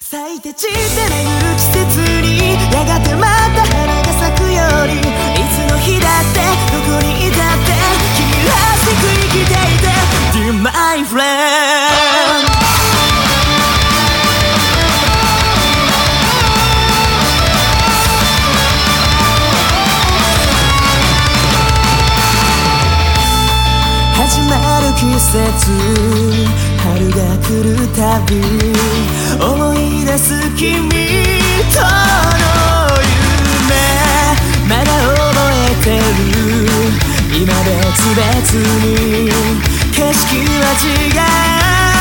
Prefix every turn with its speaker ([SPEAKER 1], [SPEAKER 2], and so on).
[SPEAKER 1] 咲いて散って巡る季節にやがてまた花が咲くように、いつの日だってどこにいたって君らしく生きていて Dear my friend。始まる季節、春が来るたび思い出す君との夢、まだ覚えてる。今別々に景色は違う